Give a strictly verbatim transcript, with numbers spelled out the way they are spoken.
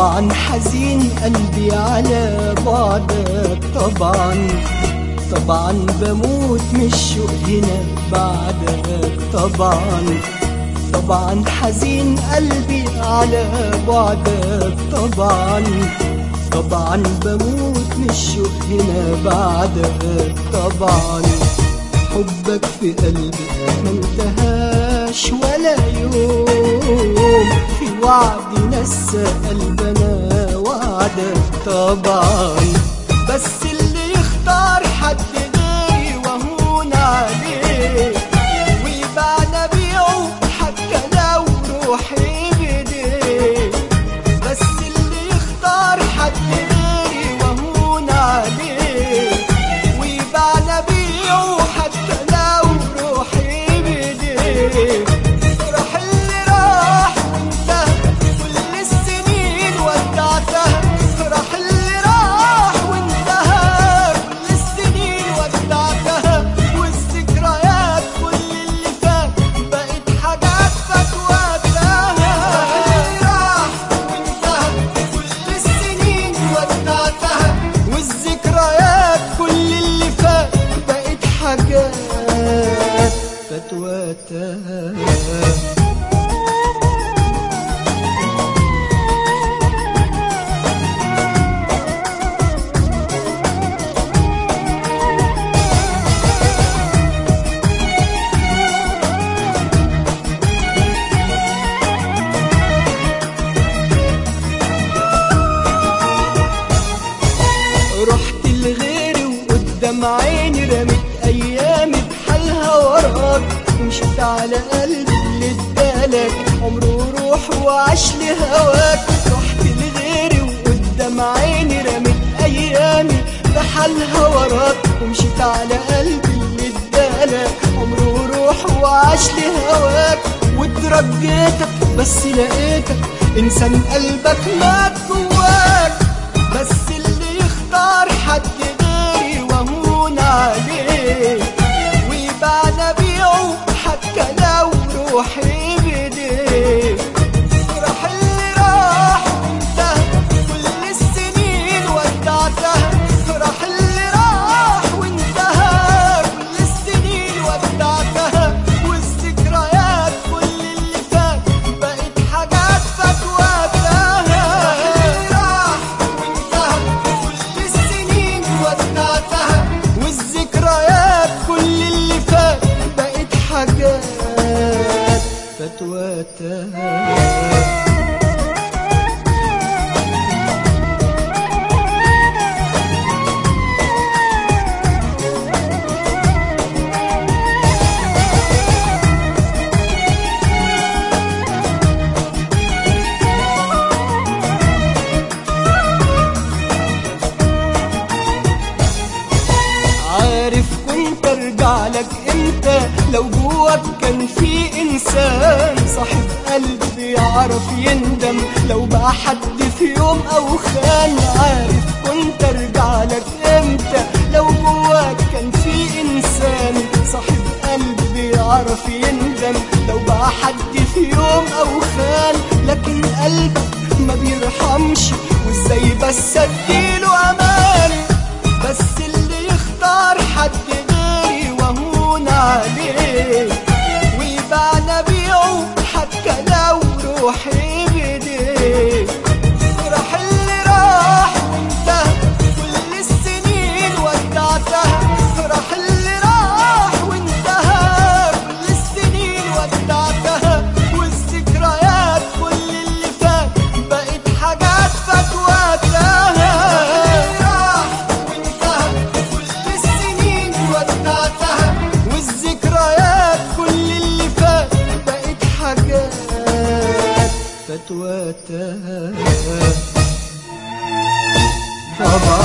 طبعا حزين قلبي على بعدك، طبعا طبعا بموت من الشوق هنا بعدك، طبعا طبعا حزين قلبي على بعدك، طبعا طبعا بموت من الشوق هنا بعدك، طبعا حبك في قلبي ما انتهاش ولا يوم، في وعد نسى قلبنا وعدك، طبعا بس اللي يختار حد غيري وهون عليه ويباع بيعه حتى لو روحي بيديه، بس اللي يختار حد غيري وهون عليه ويباع بيعه حتى لو روحي بيديه. راح اللي راح وانتهى كل السنين ودعتها، راح اللي راح وانتهى كل السنين ودعتها، والذكريات كل اللي فات بقت حاجات فات وقتها. راح اللي راح وانتهى كل السنين ودعتها، والذكريات كل اللي فات بقت حاجات فات وقتها. رحت لغيري وقدام عيني رميت ايامي بحالها وراك، ومشيت على قلبي اللي ادالك عمره روح وعاش لهواك. رحت لغيري وقدام عيني رميت ايامي بحالها وراك، ومشيت على قلبي اللي ادالك عمره روح وعاش لهواك. واترجيتك بس لقيتك انسان قلبك مات جواك، بس اللي يختار حد غيري وهون عليه ويباع بيعه حتى لو روحي بيديه. راح اللي راح وانتهى كل السنين ودعتها، راح اللي راح وانتهى كل السنين ودعتها، والذكريات كل اللي فات بقت حاجات فات وقتها. راح اللي راح وانتهى كل السنين ودعتها، والذكريات كل اللي فات بقت حاجات فات وقتها. عارف كنت ارجع لك امتى لو جواك كان في انسان صاحب قلبي يعرف يندم لو بقى حد في يوم او خان. عارف كنت ارجع لك امتى لو جواك كان في انسان صاحب قلبي يعرف يندم لو بقى حد في يوم او خان. لكن قلبك ما بيرحمش وازاي بس اديله امان، بس اللي يختار حد غيري وهون عليه ويباع بيعه حتى لو روحي بيديه. راح اللي راح وانتهى كل السنين ودعتها، راح اللي راح وانتهى كل السنين ودعتها، والذكريات كل اللي فات بقت حاجات فات وقتها. والذكريات كل اللي فات بقت حاجات فات وقتها. طبعا